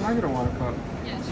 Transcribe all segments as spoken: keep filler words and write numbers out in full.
I get a water cup? Yes.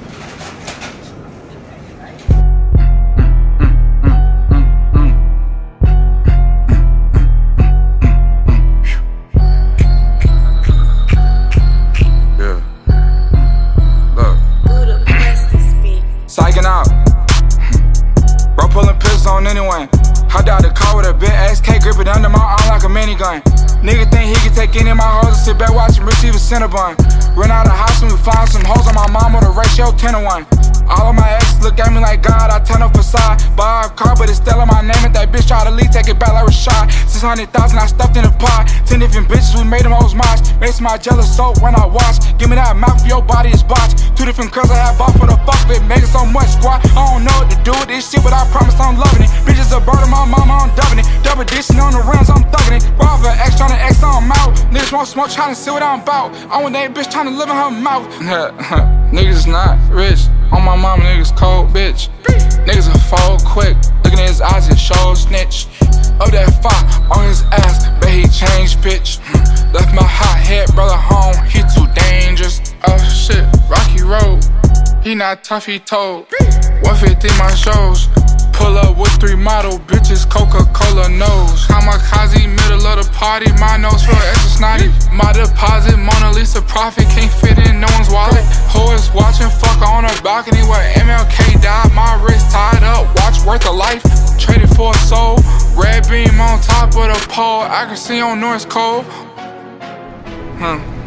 Psyching out. Bro pulling pistols on anyone. Hopped out the car with a big S K, grip it under my arm like a minigun. Nigga think he can take any of my hoes and sit back watch him receive a Cinnabon. Run out of the house and we find some hoes on my mom with a ratio ten to one. All of my exes look at me like God, I turn up facade. Buy a car, but it's still on my name. If that bitch try to leave, take it back like Rashad. six hundred thousand I stuffed in a pot. Ten different bitches, we made them hoes mosh. Makes my jealous soap when I watch. Give me that mouth for your body is botched. Two different girls I had bought for the fuck of it. Making so much squat. I don't know what to do with this shit, but I promise I'm loving it. Bitches a bird of my mama, I'm dubbing it. Double dishing on the rims, I'm thugging it. Rob an X trying to X on mouth. Niggas want smoke, trying to see what I'm about. I want that bitch trying to live in her mouth. Niggas not rich. On my mama, niggas cold, bitch. Niggas a fold quick. Looking at his eyes, it shows snitch. Up that fire on his ass, bet he changed bitch. Left my hot head brother home, he too dangerous. Oh shit, Rocky Road. He not tough, he told. one fifty my shows. Pull up with three model bitches, Coca-Cola nose. Kamikaze, middle of the party, my nose feel extra snotty. My deposit, Mona Lisa profit, can't fit in no one's wallet. Who is watching, fuck on a balcony where M L K died. My wrist tied up, watch worth a life. Traded for a soul, red beam on top of the pole. I can see on North Cole. Huh.